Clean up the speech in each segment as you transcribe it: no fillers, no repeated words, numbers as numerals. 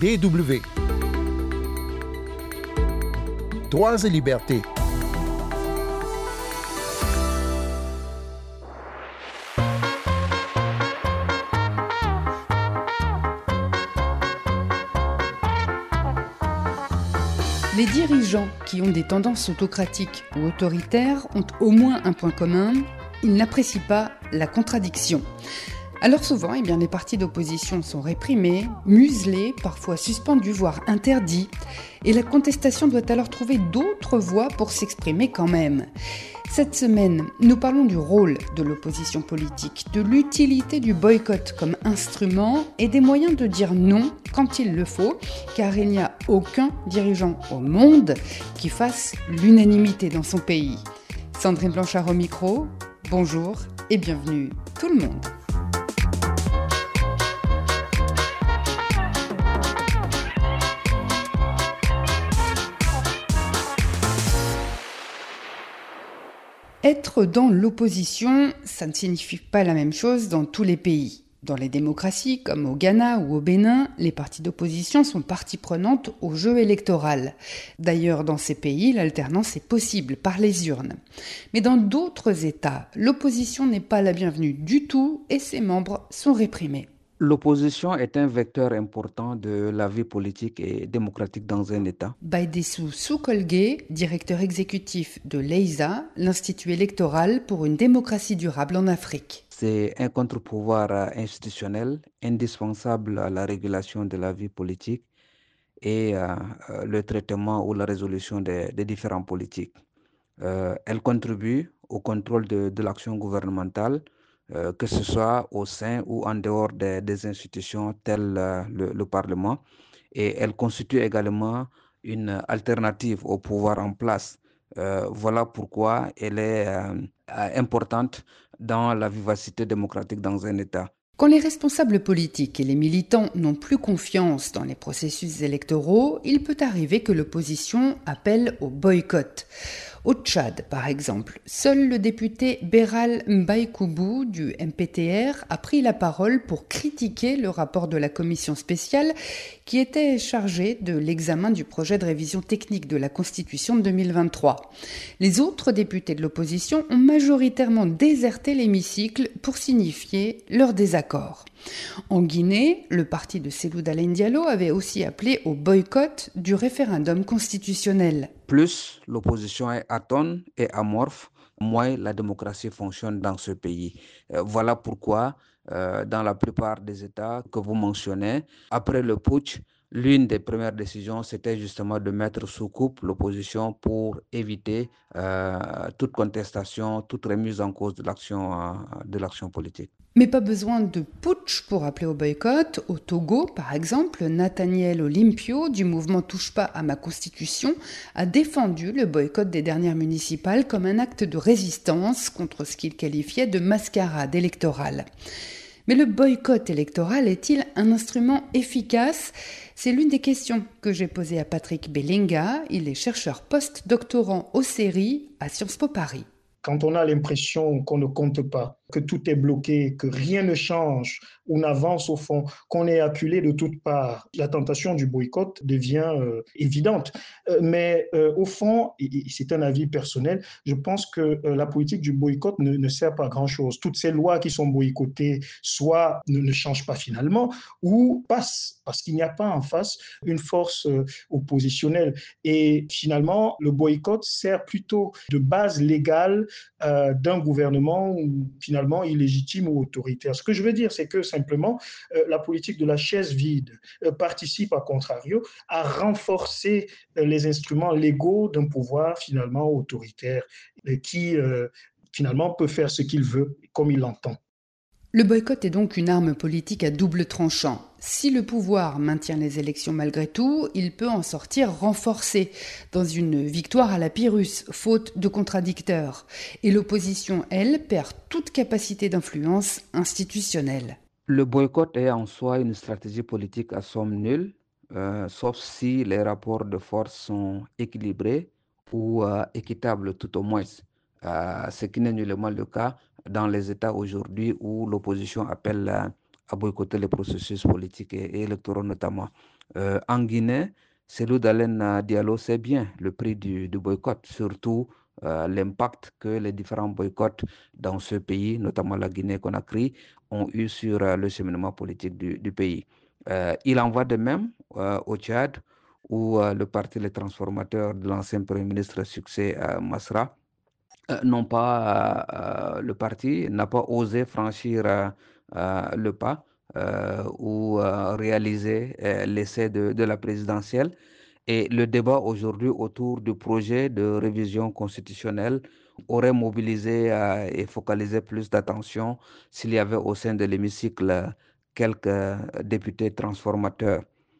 DW. Droits et libertés. Les dirigeants qui ont des tendances autocratiques ou autoritaires ont au moins un point commun, ils n'apprécient pas la contradiction. Alors souvent, les partis d'opposition sont réprimés, muselés, parfois suspendus, voire interdits. Et la contestation doit alors trouver d'autres voies pour s'exprimer quand même. Cette semaine, nous parlons du rôle de l'opposition politique, de l'utilité du boycott comme instrument et des moyens de dire non quand il le faut, car il n'y a aucun dirigeant au monde qui fasse l'unanimité dans son pays. Sandrine Blanchard au micro, bonjour et bienvenue tout le monde. Être dans l'opposition, ça ne signifie pas la même chose dans tous les pays. Dans les démocraties, comme au Ghana ou au Bénin, les partis d'opposition sont partie prenante au jeu électoral. D'ailleurs, dans ces pays, l'alternance est possible par les urnes. Mais dans d'autres États, l'opposition n'est pas la bienvenue du tout et ses membres sont réprimés. L'opposition est un vecteur important de la vie politique et démocratique dans un État. Baïdessou Soukolgué, directeur exécutif de l'EISA, l'Institut électoral pour une démocratie durable en Afrique. C'est un contre-pouvoir institutionnel indispensable à la régulation de la vie politique et le traitement ou la résolution des différends politiques. Elle contribue au contrôle de l'action gouvernementale, que ce soit au sein ou en dehors des institutions telles le Parlement. Et elle constitue également une alternative au pouvoir en place. Voilà pourquoi elle est importante dans la vivacité démocratique dans un État. Quand les responsables politiques et les militants n'ont plus confiance dans les processus électoraux, il peut arriver que l'opposition appelle au boycott. Au Tchad, par exemple, seul le député Béral Mbaïkoubou du MPTR a pris la parole pour critiquer le rapport de la commission spéciale qui était chargée de l'examen du projet de révision technique de la Constitution de 2023. Les autres députés de l'opposition ont majoritairement déserté l'hémicycle pour signifier leur désaccord. En Guinée, le parti de Cellou Dalein Diallo avait aussi appelé au boycott du référendum constitutionnel. Plus l'opposition est atone et amorphe, moins la démocratie fonctionne dans ce pays. Voilà pourquoi, dans la plupart des États que vous mentionnez, après le putsch, l'une des premières décisions, c'était justement de mettre sous coupe l'opposition pour éviter toute contestation, toute remise en cause de l'action politique. Mais pas besoin de putsch pour appeler au boycott. Au Togo, par exemple, Nathaniel Olympio du mouvement Touche pas à ma constitution a défendu le boycott des dernières municipales comme un acte de résistance contre ce qu'il qualifiait de mascarade électorale. Mais le boycott électoral est-il un instrument efficace ? C'est l'une des questions que j'ai posées à Patrick Bellinga. Il est chercheur post-doctorant au CERI à Sciences Po Paris. Quand on a l'impression qu'on ne compte pas, que tout est bloqué, que rien ne change, on avance au fond, qu'on est acculé de toutes parts, la tentation du boycott devient évidente. Mais au fond, et c'est un avis personnel, je pense que la politique du boycott ne sert pas à grand-chose. Toutes ces lois qui sont boycottées, soit ne changent pas finalement, ou passent, parce qu'il n'y a pas en face une force oppositionnelle. Et finalement, le boycott sert plutôt de base légale d'un gouvernement finalement illégitime ou autoritaire. Ce que je veux dire, c'est que simplement, la politique de la chaise vide participe, à contrario, à renforcer les instruments légaux d'un pouvoir finalement autoritaire qui finalement peut faire ce qu'il veut, comme il l'entend. Le boycott est donc une arme politique à double tranchant. Si le pouvoir maintient les élections malgré tout, il peut en sortir renforcé dans une victoire à la Pyrrhus, faute de contradicteurs. Et l'opposition, elle, perd toute capacité d'influence institutionnelle. Le boycott est en soi une stratégie politique à somme nulle, sauf si les rapports de force sont équilibrés ou équitables tout au moins. Ce qui n'est nullement le cas dans les États aujourd'hui où l'opposition appelle à boycotter les processus politiques et électoraux notamment. En Guinée, Cellou Dalein Diallo sait bien le prix du boycott, surtout l'impact que les différents boycotts dans ce pays, notamment la Guinée-Conakry, ont eu sur le cheminement politique du pays. Il en va de même au Tchad, où le parti Les Transformateurs de l'ancien Premier ministre Succès Masra le parti n'a pas osé franchir le pas ou réaliser l'essai de la présidentielle. Et le débat aujourd'hui autour du projet de révision constitutionnelle aurait mobilisé et focalisé plus d'attention s'il y avait au sein de l'hémicycle quelques députés transformateurs.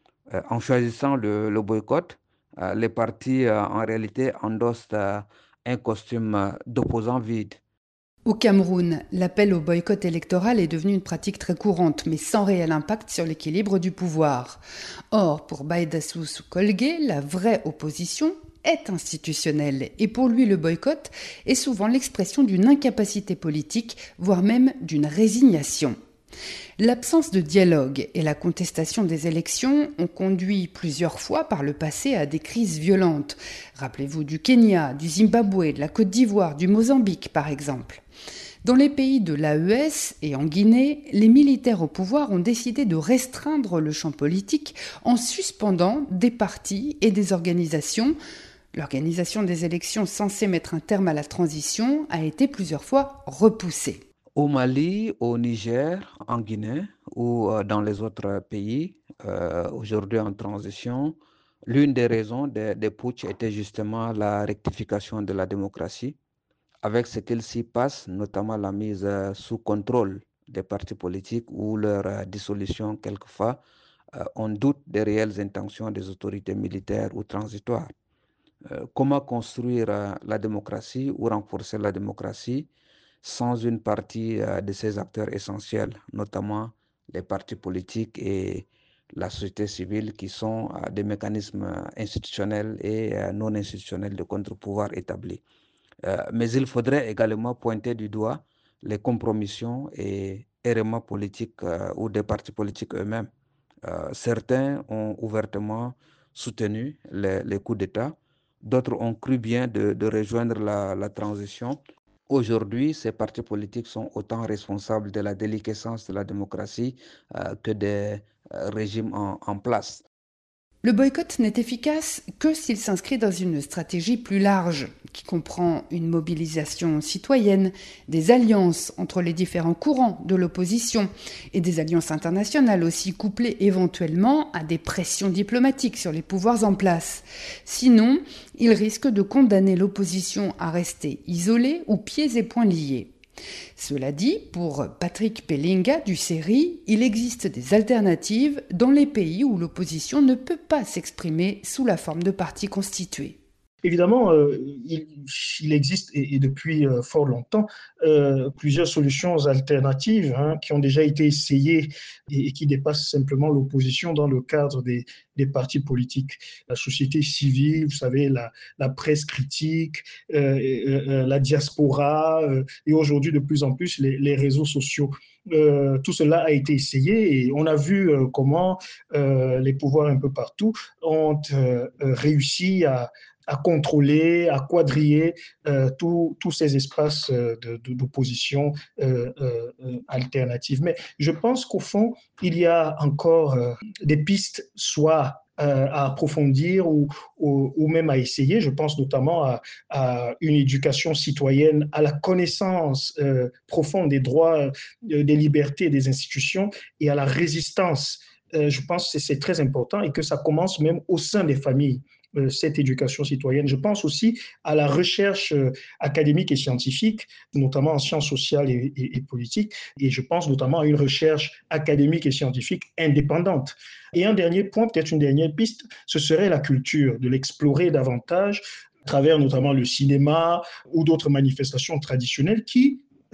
En choisissant le boycott, les partis en réalité endossent un costume d'opposant vide. Au Cameroun, l'appel au boycott électoral est devenu une pratique très courante, mais sans réel impact sur l'équilibre du pouvoir. Or, pour Baïdassou Soukolgué, la vraie opposition est institutionnelle, et pour lui le boycott est souvent l'expression d'une incapacité politique, voire même d'une résignation. L'absence de dialogue et la contestation des élections ont conduit plusieurs fois par le passé à des crises violentes. Rappelez-vous du Kenya, du Zimbabwe, de la Côte d'Ivoire, du Mozambique par exemple. Dans les pays de l'AES et en Guinée, les militaires au pouvoir ont décidé de restreindre le champ politique en suspendant des partis et des organisations. L'organisation des élections censée mettre un terme à la transition a été plusieurs fois repoussée. Au Mali, au Niger, en Guinée ou dans les autres pays, aujourd'hui en transition, l'une des raisons des putsch était justement la rectification de la démocratie, avec ce qu'il s'y passe, notamment la mise sous contrôle des partis politiques ou leur dissolution quelquefois. On doute des réelles intentions des autorités militaires ou transitoires. Comment construire la démocratie ou renforcer la démocratie sans une partie de ces acteurs essentiels, notamment les partis politiques et la société civile qui sont des mécanismes institutionnels et non institutionnels de contre-pouvoir établis. Mais il faudrait également pointer du doigt les compromissions et errements politiques ou des partis politiques eux-mêmes. Certains ont ouvertement soutenu les coups d'État, d'autres ont cru bien de rejoindre la transition. Aujourd'hui, ces partis politiques sont autant responsables de la déliquescence de la démocratie que des régimes en place. Le boycott n'est efficace que s'il s'inscrit dans une stratégie plus large, qui comprend une mobilisation citoyenne, des alliances entre les différents courants de l'opposition et des alliances internationales aussi couplées éventuellement à des pressions diplomatiques sur les pouvoirs en place. Sinon, il risque de condamner l'opposition à rester isolée ou pieds et poings liés. Cela dit, pour Patrick Pelinga du CERI, il existe des alternatives dans les pays où l'opposition ne peut pas s'exprimer sous la forme de partis constitués. Évidemment, il existe, et depuis fort longtemps, plusieurs solutions alternatives qui ont déjà été essayées et qui dépassent simplement l'opposition dans le cadre des partis politiques. La société civile, vous savez, la presse critique, la diaspora, et aujourd'hui de plus en plus les réseaux sociaux. Tout cela a été essayé et on a vu comment les pouvoirs un peu partout ont réussi à contrôler, à quadriller tous ces espaces d'opposition alternative. Mais je pense qu'au fond, il y a encore des pistes, soit à approfondir ou même à essayer. Je pense notamment à une éducation citoyenne, à la connaissance profonde des droits, des libertés et des institutions et à la résistance. Je pense que c'est très important et que ça commence même au sein des familles, cette éducation citoyenne. Je pense aussi à la recherche académique et scientifique, notamment en sciences sociales et politiques, et je pense notamment à une recherche académique et scientifique indépendante. Et un dernier point, peut-être une dernière piste, ce serait la culture, de l'explorer davantage à travers notamment le cinéma ou d'autres manifestations traditionnelles qui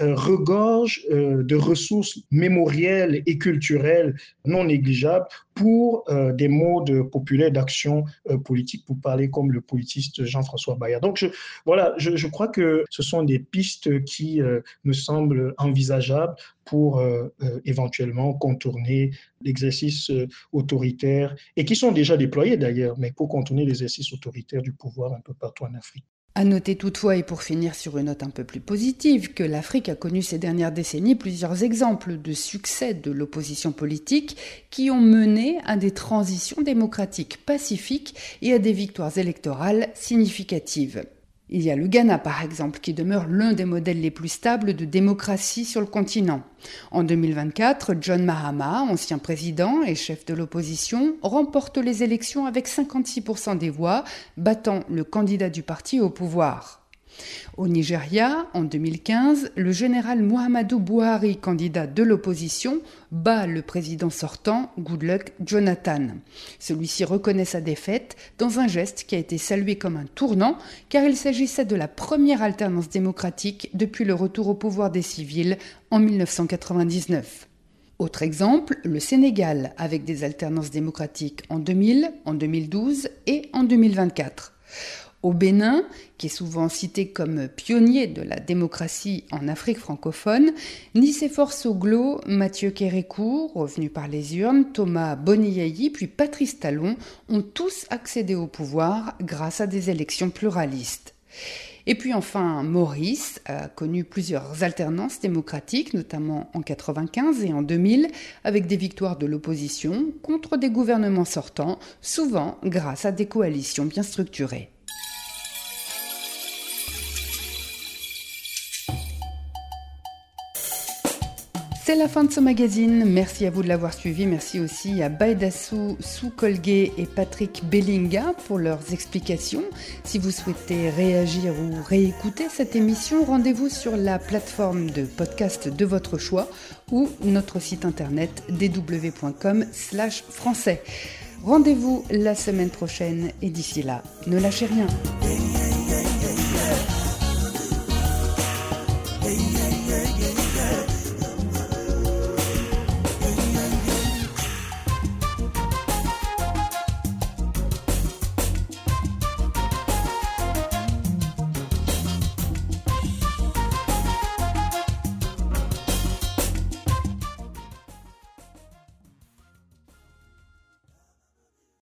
regorge de ressources mémorielles et culturelles non négligeables pour des modes populaires d'action politique, pour parler comme le politiste Jean-François Bayard. Donc, je crois que ce sont des pistes qui me semblent envisageables pour éventuellement contourner l'exercice autoritaire, et qui sont déjà déployés d'ailleurs, mais pour contourner l'exercice autoritaire du pouvoir un peu partout en Afrique. À noter toutefois, et pour finir sur une note un peu plus positive, que l'Afrique a connu ces dernières décennies plusieurs exemples de succès de l'opposition politique qui ont mené à des transitions démocratiques pacifiques et à des victoires électorales significatives. Il y a le Ghana, par exemple, qui demeure l'un des modèles les plus stables de démocratie sur le continent. En 2024, John Mahama, ancien président et chef de l'opposition, remporte les élections avec 56% des voix, battant le candidat du parti au pouvoir. Au Nigeria, en 2015, le général Muhammadu Buhari, candidat de l'opposition, bat le président sortant, Goodluck Jonathan. Celui-ci reconnaît sa défaite dans un geste qui a été salué comme un tournant, car il s'agissait de la première alternance démocratique depuis le retour au pouvoir des civils en 1999. Autre exemple, le Sénégal, avec des alternances démocratiques en 2000, en 2012 et en 2024. Au Bénin, qui est souvent cité comme pionnier de la démocratie en Afrique francophone, Nicéphore Soglo, Mathieu Kérékou, revenu par les urnes, Thomas Boniayi, puis Patrice Talon ont tous accédé au pouvoir grâce à des élections pluralistes. Et puis enfin, Maurice a connu plusieurs alternances démocratiques, notamment en 1995 et en 2000, avec des victoires de l'opposition contre des gouvernements sortants, souvent grâce à des coalitions bien structurées. C'est la fin de ce magazine. Merci à vous de l'avoir suivi. Merci aussi à Baidassou Soukolgué et Patrick Bellinga pour leurs explications. Si vous souhaitez réagir ou réécouter cette émission, rendez-vous sur la plateforme de podcast de votre choix ou notre site internet dw.com/français. Rendez-vous la semaine prochaine et d'ici là, ne lâchez rien.